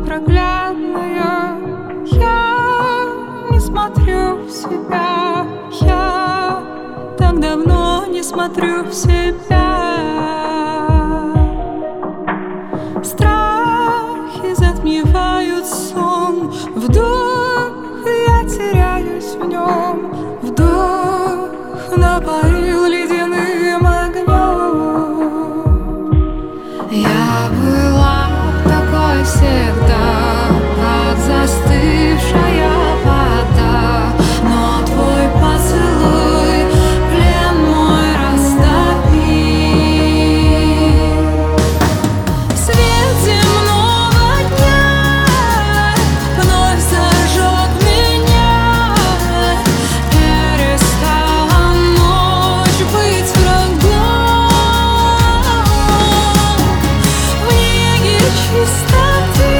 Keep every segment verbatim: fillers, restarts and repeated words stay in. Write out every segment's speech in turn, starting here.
непроглядная. Я не смотрю в себя, я так давно не смотрю в себя. Страхи затмевают сон, вдох, я теряюсь в нем, вдох напоил ледяным огнем. Я была такой всегда, как застывшая вода, но твой поцелуй плен мой растопил. Свет земного дня вновь зажег меня, перестала ночь быть врагом. В неге чистоты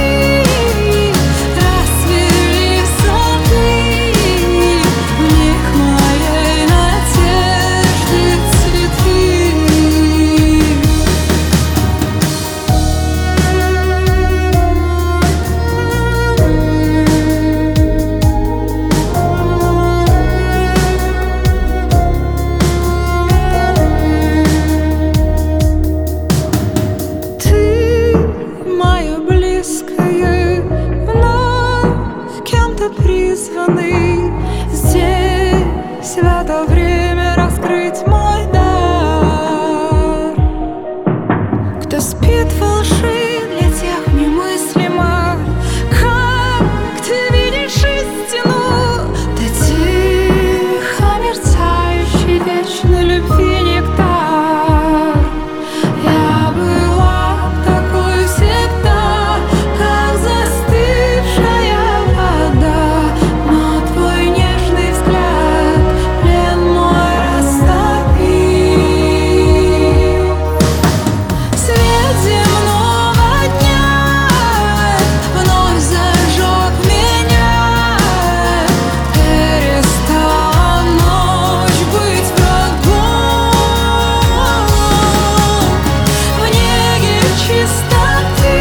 расцвели сады, в них моей надежды цветы. Ты мое близкое, вновь кем-то призванный здесь в это время раскрыть мой дар. Кто спит во лжи, для тех немыслимо, как ты видишь истину. Ты тихо мерцающий вечной любви нектар. Я была такой всегда, как застывшая вода, но твой нежный взгляд плен мой растопил. Свет земного дня вновь зажег меня, перестала ночь быть врагом. В неге чистоты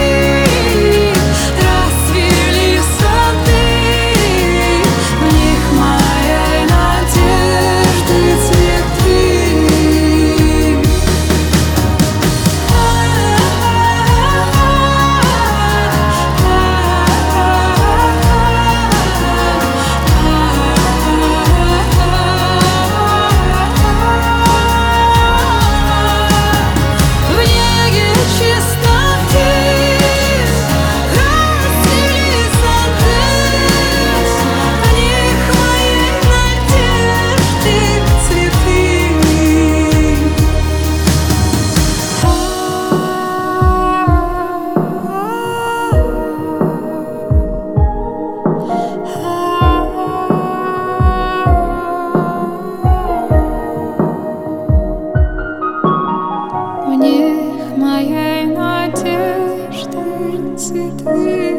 расцвели сады, в них моей надежды цветы. В неге чистоты расцвели сады, в них моей надежды цветы. В них моей надежды цветы.